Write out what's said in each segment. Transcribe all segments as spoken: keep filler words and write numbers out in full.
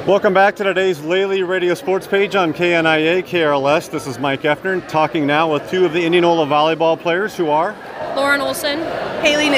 Welcome back to today's Lely Radio Sports page on K N I A K R L S. This is Mike Effner talking now with two of the Indianola volleyball players who are Lauren Olson, Haley New.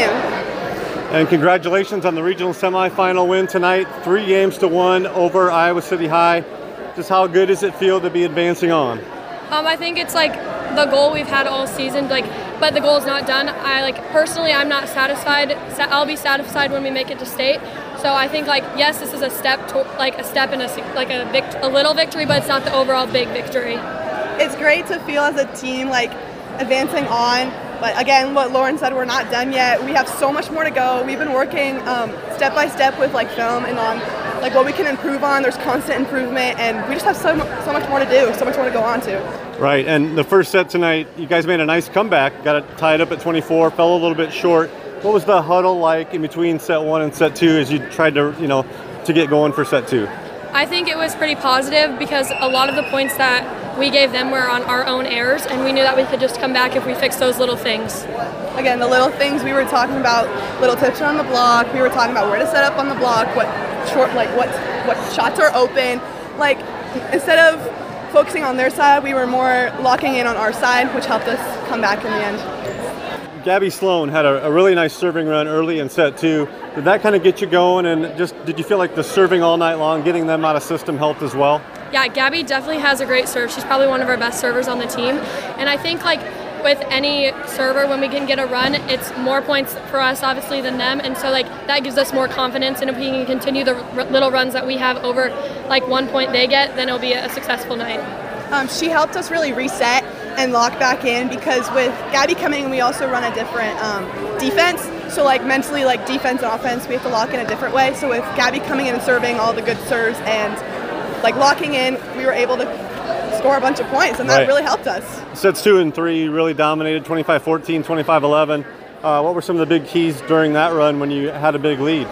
And congratulations on the regional semifinal win tonight, three games to one over Iowa City High. Just how good does it feel to be advancing on? Um, I think it's like the goal we've had all season, like, but the goal is not done. I like personally, I'm not satisfied. I'll be satisfied when we make it to state. So I think like yes, this is a step, to, like a step in a like a vict- a little victory, but it's not the overall big victory. It's great to feel as a team like advancing on. But again, what Lauren said, we're not done yet. We have so much more to go. We've been working um, step by step with like film and on like what we can improve on. There's constant improvement, and we just have so so much more to do, so much more to go on to. Right, and the first set tonight, you guys made a nice comeback. Got it tied up at twenty-four, fell a little bit short. What was the huddle like in between set one and set two as you tried to, you know, to get going for set two? I think it was pretty positive because a lot of the points that we gave them were on our own errors, and we knew that we could just come back if we fixed those little things. Again, the little things we were talking about, little tips on the block. We were talking about where to set up on the block, what short, like what what shots are open. Like instead of focusing on their side, we were more locking in on our side, which helped us come back in the end. Gabby Sloan had a, a really nice serving run early in set two. Did that kind of get you going, and just did you feel like the serving all night long, getting them out of system helped as well? Yeah, Gabby definitely has a great serve. She's probably one of our best servers on the team. And I think like with any server, when we can get a run, it's more points for us obviously than them. And so like that gives us more confidence. And if we can continue the r- little runs that we have over like one point they get, then it'll be a successful night. Um, she helped us really reset and lock back in because with Gabby coming in, we also run a different um, defense. So like mentally, like defense and offense, we have to lock in a different way. So with Gabby coming in and serving all the good serves and like locking in, we were able to score a bunch of points, and that right. really helped us. Sets two and three really dominated, twenty-five fourteen, twenty-five eleven. Uh, what were some of the big keys during that run when you had a big lead?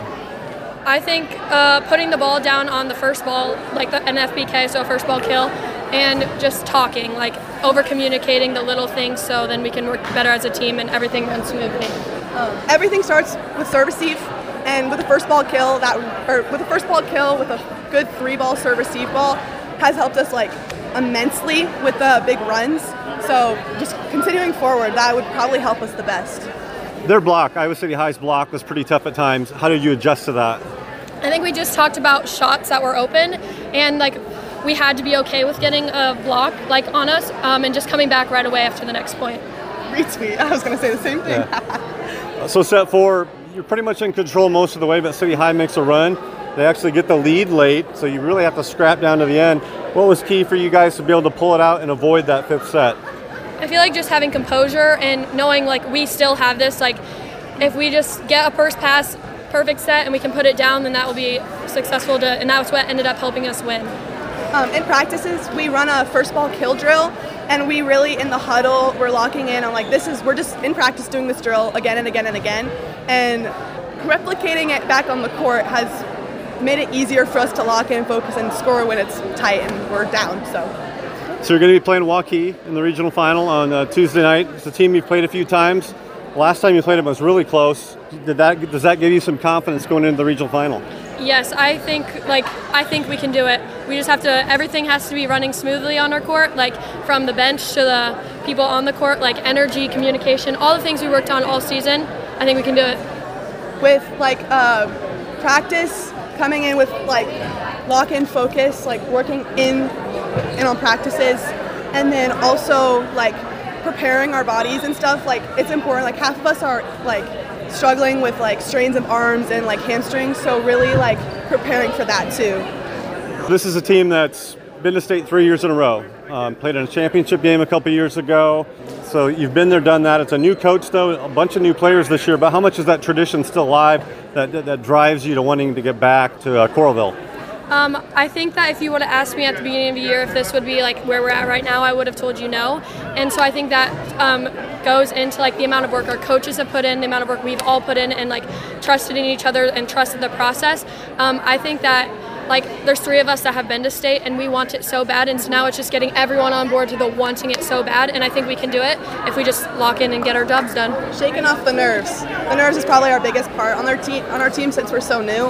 I think uh, putting the ball down on the first ball, like the, an F B K, so a first ball kill, and just talking, like over-communicating the little things so then we can work better as a team and everything runs smoothly. Um, everything starts with serve receive, and with the first ball kill, that or with the first ball kill with a good three ball serve receive ball has helped us like immensely with the big runs. So just continuing forward, that would probably help us the best. Their block, Iowa City High's block, was pretty tough at times. How did you adjust to that? I think we just talked about shots that were open, and like we had to be okay with getting a block like on us um, and just coming back right away after the next point. Retweet. I was going to say the same thing. Yeah. So set four, you're pretty much in control most of the way, but City High makes a run. They actually get the lead late, so you really have to scrap down to the end. What was key for you guys to be able to pull it out and avoid that fifth set? I feel like just having composure and knowing like we still have this, like if we just get a first pass, perfect set, and we can put it down, then that will be successful to, and that's what ended up helping us win. Um, in practices, we run a first ball kill drill, and we really in the huddle, we're locking in on like this is, we're just in practice doing this drill again and again and again, and replicating it back on the court has made it easier for us to lock in, focus, and score when it's tight and we're down. So. So you're going to be playing Waukee in the regional final on uh, Tuesday night. It's a team you've played a few times. Last time you played them was really close. Did that does that give you some confidence going into the regional final? Yes, I think like I think we can do it. We just have to. Everything has to be running smoothly on our court, like from the bench to the people on the court, like energy, communication, all the things we worked on all season. I think we can do it. With like uh, practice, coming in with like lock-in focus, like working in and on practices, and then also like preparing our bodies and stuff. Like it's important. Like half of us are like struggling with like strains of arms and like hamstrings, so really like preparing for that too. This is a team that's been to state three years in a row. Um, played in a championship game a couple years ago. So you've been there, done that. It's a new coach though, a bunch of new players this year, but how much is that tradition still alive that, that, that drives you to wanting to get back to uh, Coralville? Um, I think that if you would have asked me at the beginning of the year if this would be like where we're at right now, I would have told you no. And so I think that um, goes into like the amount of work our coaches have put in, the amount of work we've all put in, and like trusted in each other and trusted the process. Um, I think that like there's three of us that have been to state and we want it so bad, and so now it's just getting everyone on board to the wanting it so bad, and I think we can do it if we just lock in and get our jobs done. Shaking off the nerves. The nerves is probably our biggest part on our team on our team since we're so new.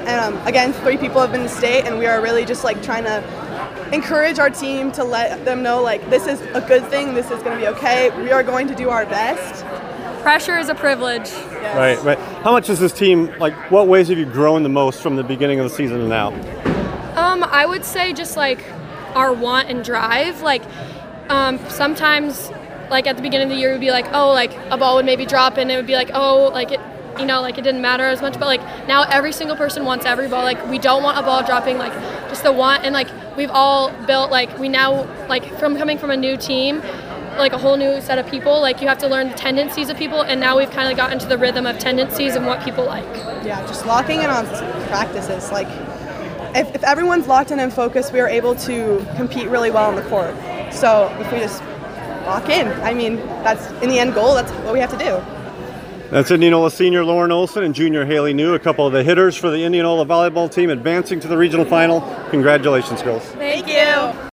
Um, again, three people have been to state, and we are really just like trying to encourage our team to let them know like this is a good thing, this is going to be okay. We are going to do our best. Pressure is a privilege. Yes. Right, right. How much is this team, like, what ways have you grown the most from the beginning of the season to now? Um, I would say just like our want and drive. Like um, sometimes, like at the beginning of the year, we'd be like, oh, like a ball would maybe drop, and it would be like, oh, like it, you know, like it didn't matter as much. But like now, every single person wants every ball. Like we don't want a ball dropping. Like just the want, and like we've all built. Like we now, like from coming from a new team, like a whole new set of people. Like you have to learn the tendencies of people, and now we've kind of gotten to the rhythm of tendencies and what people like. Yeah, just locking in on practices. Like if, if everyone's locked in and focused, we are able to compete really well on the court. So if we just lock in, I mean, that's in the end goal. That's what we have to do. That's Indianola senior Lauren Olson and junior Haley New, a couple of the hitters for the Indianola volleyball team advancing to the regional final. Congratulations, girls. Thank, Thank you.